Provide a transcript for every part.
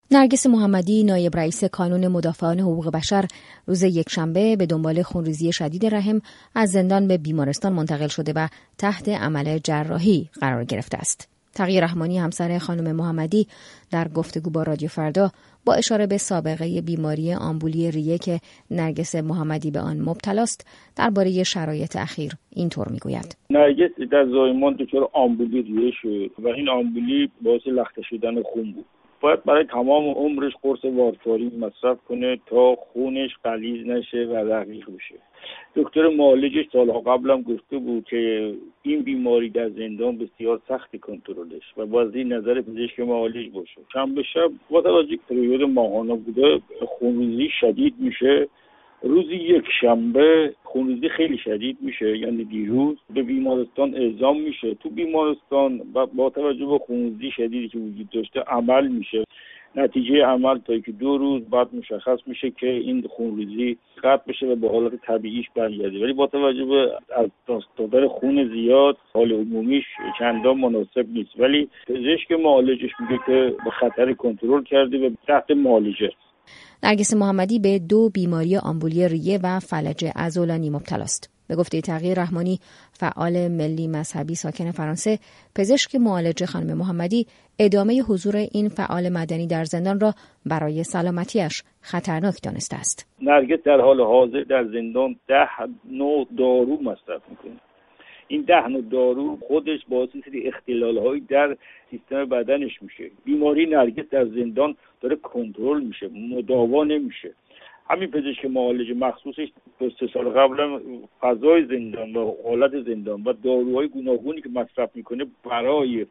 نرگس محمدی نایب رئیس کانون مدافعان حقوق بشر روز یکشنبه به دنبال خونریزی شدید رحم از زندان به بیمارستان منتقل شده و تحت عمل جراحی قرار گرفته است. تقی رحمانی همسر خانم محمدی در گفتگو با رادیو فردا با اشاره به سابقه بیماری آمبولی ریه که نرگس محمدی به آن مبتلاست درباره شرایط اخیر اینطور میگوید. نرگس در زایمان دچار آمبولی ریه شد و این آمبولی باعث لخته شدن خون بود. باید برای تمام عمرش قرص وارفارین مصرف کنه تا خونش غلیظ نشه و رقیق بشه. دکتر معالجش سالها قبل هم گفته بود که این بیماری در زندان بسیار سخت کنترلش و باید نظر پزشک معالج باشه. شنبه شب با توجه به پریود ماهانه بوده خونریزی شدید میشه. روزی یک شنبه خونریزی خیلی شدید میشه، یعنی دیروز به بیمارستان اعزام میشه. تو بیمارستان با توجه به خونریزی شدیدی که وجود داشته عمل میشه. نتیجه عمل تا که 2 روز بعد مشخص میشه که این خونریزی قطع بشه و به حالت طبیعیش برگرده، ولی با توجه به از دست دادن خون زیاد حال عمومیش چندان مناسب نیست، ولی پزشک معالجش میگه که به خطر کنترل کرده و تحت معالجه. نرگس محمدی به 2 بیماری آمبولی ریه و فلج عضلانی مبتلاست. به گفته تقی رحمانی فعال ملی مذهبی ساکن فرانسه، پزشک معالج خانم محمدی ادامه حضور این فعال مدنی در زندان را برای سلامتیش خطرناک دانسته است. نرگس در حال حاضر در زندان 10 نوع دارو مصرف میکنه. این 10 نوع دارو خودش باعث سری اختلال‌هایی در سیستم بدنش میشه. بیماری نرگس در زندان داره کنترل میشه، مداوا نمیشه. همین پزشک معالج مخصوصش 2 سال قبل فضای زندان و حالت زندان و داروهای گوناگونی که مصرف میکنه برای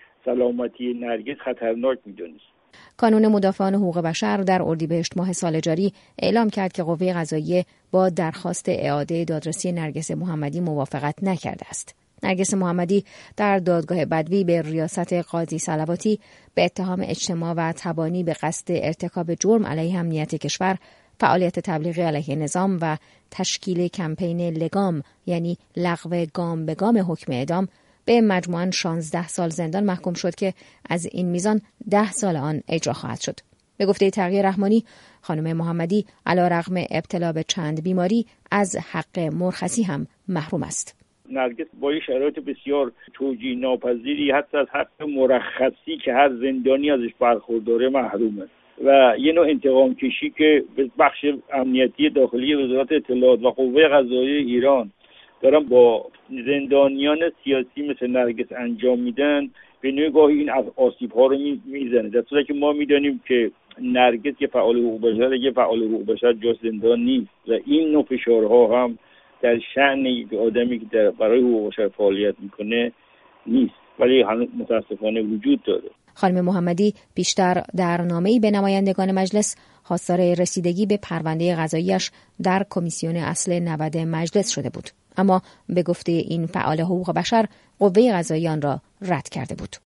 سلامتی نرگس خطرناک میدونست. کانون مدافعان حقوق بشر در اردیبهشت ماه سال جاری اعلام کرد که قوه قضاییه با درخواست اعاده دادرسی نرگس محمدی موافقت نکرده است. نرگس محمدی در دادگاه بدوی به ریاست قاضی صلواتی به اتهام اجتماع و تبانی به قصد ارتکاب جرم علیه امنیت کشور، فعالیت تبلیغی علیه نظام و تشکیل کمپین لگام یعنی لغو گام به گام حکم اعدام به مجموعاً 16 سال زندان محکوم شد که از این میزان 10 سال آن اجرا خواهد شد. به گفته تقی رحمانی خانم محمدی علیرغم ابتلا به چند بیماری از حق مرخصی هم محروم است. نرگس با شرایط بسیار توجیه ناپذیری حتی از حق مرخصی که هر زندانی ازش برخورداره محرومه و یه نوع انتقام کشی که به بخش امنیتی داخلی وزارت اطلاعات و قوه قضاییه ایران دارن با زندانیان سیاسی مثل نرگس انجام میدن به نگاهی این آسیب‌ها رو میزنه، در صورتی که ما میدانیم که نرگس یه فعال حقوق بشر جز زندان نیست و این نوع فشارها هم در شأن یک آدمی که برای حقوق بشر فعالیت میکنه نیست، ولی هنوز متاسفانه وجود داره. خانم محمدی بیشتر در نامه‌ای به نمایندگان مجلس خواستار رسیدگی به پرونده قضاییش در کمیسیون اصل 90 مجلس شده بود، اما به گفته این فعال حقوق بشر قوه قضاییه آن را رد کرده بود.